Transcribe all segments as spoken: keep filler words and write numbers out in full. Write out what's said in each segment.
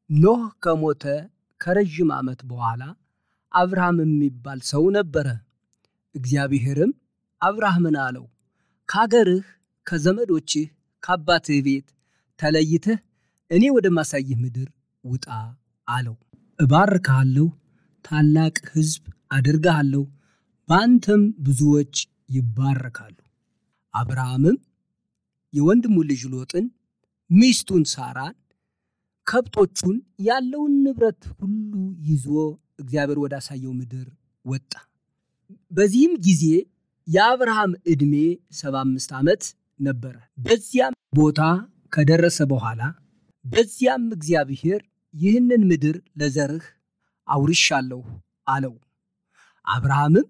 ኖህ ከሞተ ከረጅም ዓመት በኋላ አብርሃም የሚባል ሰው ነበረ። እግዚአብሔርም አብርሃምን አለው፣ ካገርህ ከዘመዶችህ ከአባትህ ቤት ተለይተህ እኔ ወደ ማሳይህ ምድር ውጣ አለው። እባርክሃለሁ፣ ታላቅ ሕዝብ አደርግሃለሁ፣ በአንተም ብዙዎች ይባረካሉ። አብርሃምም የወንድሙ ልጅ ሎጥን፣ ሚስቱን ሳራን፣ ከብቶቹን፣ ያለውን ንብረት ሁሉ ይዞ እግዚአብሔር ወዳሳየው ምድር ወጣ። በዚህም ጊዜ የአብርሃም ዕድሜ ሰባ አምስት ዓመት ነበረ። በዚያም ቦታ ከደረሰ በኋላ በዚያም እግዚአብሔር ይህንን ምድር ለዘርህ አውርሻለሁ አለው። አብርሃምም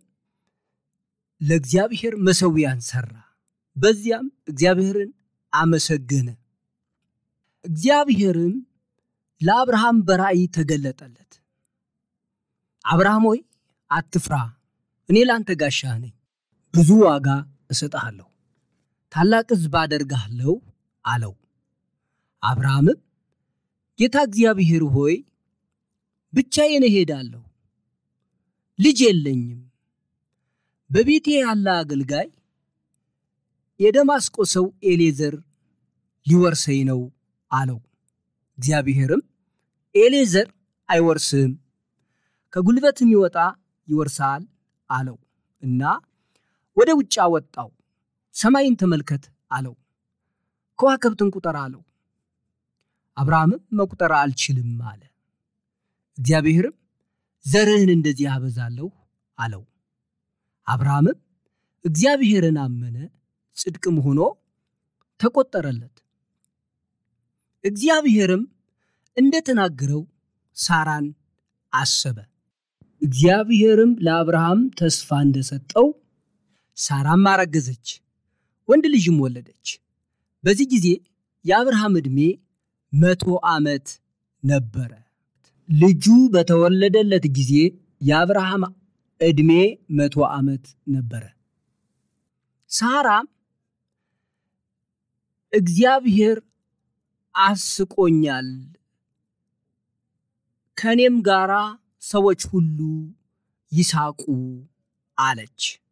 ለእግዚአብሔር መሠዊያን ሠራ፣ በዚያም እግዚአብሔርን አመሰገነ። እግዚአብሔርም ለአብርሃም በራእይ ተገለጠለት። አብርሃም ሆይ አትፍራ፣ እኔ ላንተ ጋሻህ ነኝ፣ ብዙ ዋጋ እሰጥሃለሁ፣ ታላቅ ሕዝብ አደርግሃለሁ አለው። አብርሃምም ጌታ እግዚአብሔር ሆይ ብቻዬን እሄዳለሁ፣ ልጅ የለኝም፣ በቤቴ ያለ አገልጋይ የደማስቆ ሰው ኤሌዘር ሊወርሰኝ ነው አለው። እግዚአብሔርም ኤሌዘር አይወርስም፣ ከጉልበት የሚወጣ ይወርሳል አለው እና ወደ ውጭ አወጣው። ሰማይን ተመልከት አለው፣ ከዋክብትን ቁጠር አለው። አብርሃምም መቁጠር አልችልም አለ። እግዚአብሔርም ዘርህን እንደዚህ አበዛለሁ አለው። አብርሃምም እግዚአብሔርን አመነ፣ ጽድቅም ሆኖ ተቆጠረለት። እግዚአብሔርም እንደተናገረው ሳራን አሰበ። እግዚአብሔርም ለአብርሃም ተስፋ እንደሰጠው ሳራም አረገዘች፣ ወንድ ልጅም ወለደች። በዚህ ጊዜ የአብርሃም ዕድሜ መቶ ዓመት ነበረ። ልጁ በተወለደለት ጊዜ የአብርሃም ዕድሜ መቶ ዓመት ነበረ። ሳራም እግዚአብሔር አስቆኛል፣ ከኔም ጋራ ሰዎች ሁሉ ይሳቁ አለች።